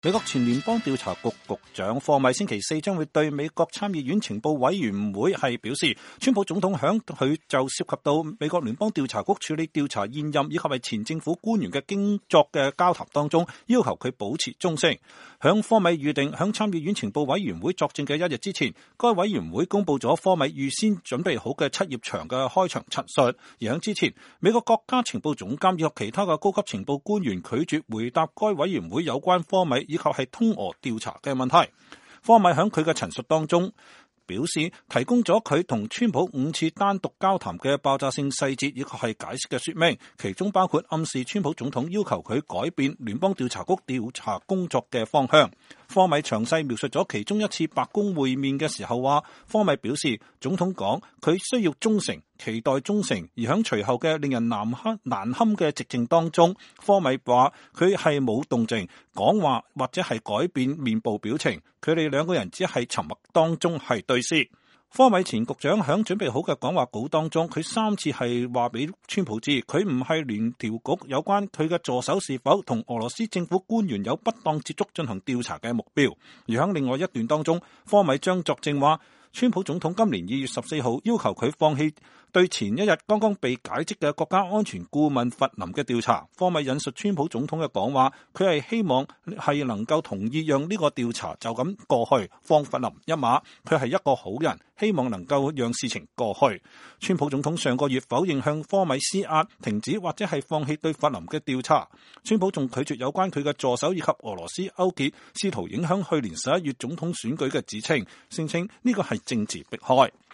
美國前聯邦調查局局長科米星期四將會對美國參議院情報委員會表示，川普總統響佢就涉及到美國聯邦調查局處理調查現任以及係前政府官員嘅工作嘅交談當中，要求佢保持忠誠。響科米預定響參議院情報委員會作證嘅一日之前，該委員會公布咗科米預先準備好嘅7頁長嘅開場陳述。而響之前，美國國家情報總監以及其他嘅高級情報官員拒絕回答該委員會有關科米以及係通俄調查嘅問題。科米喺佢嘅陳述當中表示，提供咗佢同川普5次單獨交談嘅爆炸性細節以及係解釋嘅說明，其中包括暗示川普總統要求佢改變聯邦調查局調查工作嘅方向。科米詳細描述咗其中一次白宮會面嘅時候話，科米表示總統講佢需要忠誠，期待忠誠，而喺隨後嘅令人難堪嘅寂靜當中，科米話佢係冇動靜講話或者係改變面部表情，佢哋兩個人只係沉默當中係對視。科米前局長喺準備好嘅講話稿當中，佢3次係話俾川普知，佢唔係聯調局有關佢嘅助手是否同俄羅斯政府官員有不當接觸進行調查嘅目標。而喺另外一段當中，科米將作證話，川普總統今年2月14號要求佢放棄對前一日剛剛被解職嘅國家安全顧問弗林嘅調查。科米引述川普總統嘅講話，佢係希望係能夠同意讓呢個調查就咁過去，放弗林一馬。佢係一個好人，希望能夠讓事情過去。川普總統上個月否認向科米施壓，停止或者係放棄對弗林嘅調查。川普仲拒絕有關佢嘅助手以及俄羅斯勾結，試圖影響去年11月總統選舉嘅指稱，聲稱呢個係政治迫害。